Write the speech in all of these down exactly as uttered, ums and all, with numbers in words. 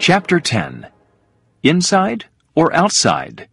Chapter ten. Inside or Outside?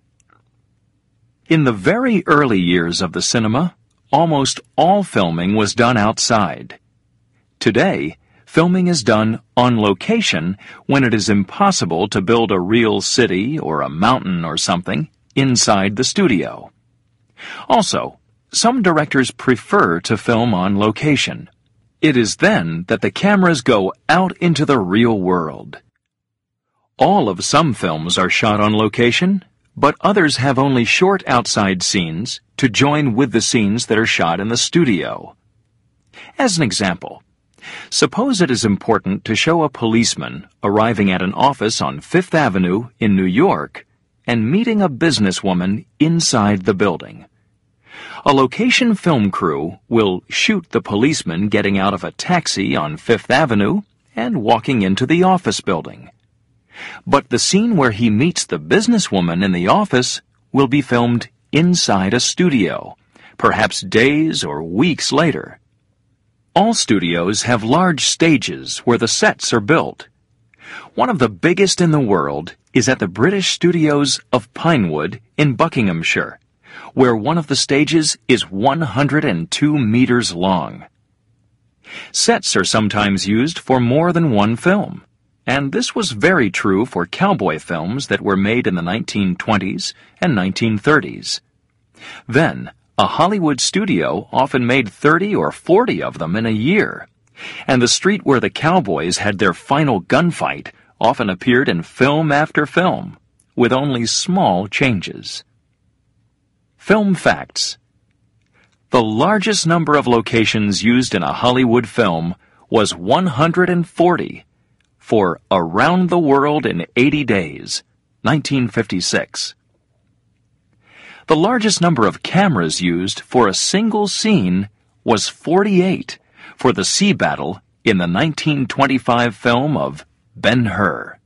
In the very early years of the cinema, almost all filming was done outside. Today, filming is done on location when it is impossible to build a real city or a mountain or something inside the studio. Also, some directors prefer to film on location. It is then that the cameras go out into the real world. All of some films are shot on location, but others have only short outside scenes to join with the scenes that are shot in the studio. As an example, suppose it is important to show a policeman arriving at an office on Fifth Avenue in New York and meeting a businesswoman inside the building. A location film crew will shoot the policeman getting out of a taxi on Fifth Avenue and walking into the office building. But the scene where he meets the businesswoman in the office will be filmed inside a studio, perhaps days or weeks later. All studios have large stages where the sets are built. One of the biggest in the world is at the British Studios of Pinewood in Buckinghamshire, where one of the stages is one hundred two meters long. Sets are sometimes used for more than one film, and this was very true for cowboy films that were made in the nineteen twenties and nineteen thirties. Then, a Hollywood studio often made thirty or forty of them in a year, and the street where the cowboys had their final gunfight often appeared in film after film, with only small changes. Film facts. The largest number of locations used in a Hollywood film was one hundred forty for Around the World in eighty days, nineteen fifty-six. The largest number of cameras used for a single scene was forty-eight for the sea battle in the nineteen twenty-five film of Ben-Hur.